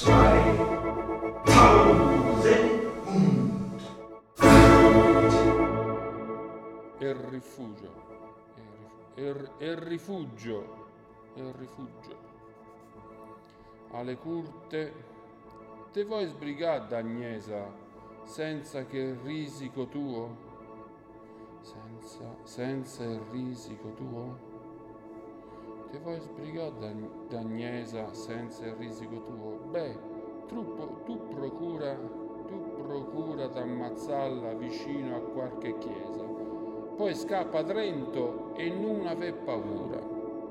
Il rifugio, il rifugio, il rifugio. Alle curte, te vuoi sbrigare d'Agnesa, senza che il risico tuo? Senza il risico tuo? Te vuoi sbrigare d'Agnesa, senza il risico tuo? Beh, tu procura d'ammazzarla vicino a qualche chiesa. Poi scappa a Trento e non ave paura.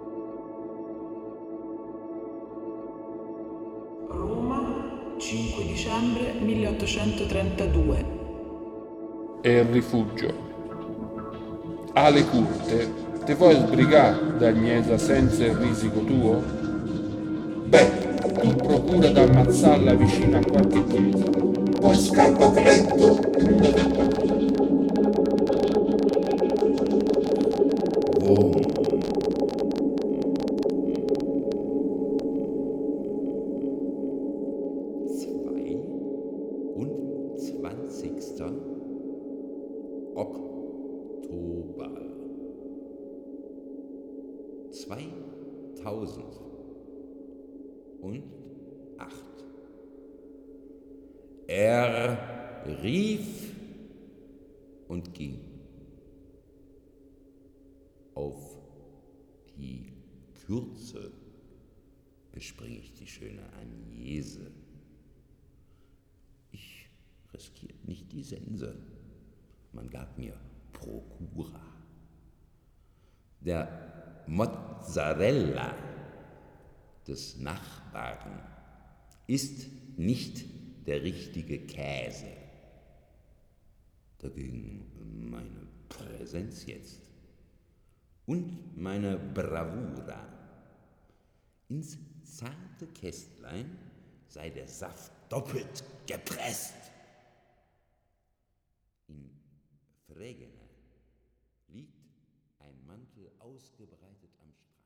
Roma, 5 dicembre 1832. E il rifugio. Ale curte, te vuoi sbrigare d'Agnesa senza il risico tuo? Beh, tu procura d'ammazzarla vicino a qualche chiesa. Poi scappa a Trento e non ave paura. Oktober 2008. Er rief und ging auf die Kürze, bespringe ich die schöne Agnese. Ich riskierte nicht die Sense. Man gab mir Procura. Der Mozzarella des Nachbarn ist nicht der richtige Käse. Dagegen meine Präsenz jetzt und meine Bravura. Ins zarte Kästlein sei der Saft doppelt gepresst. In Fregene liegt ein Mantel ausgebreitet am Strand.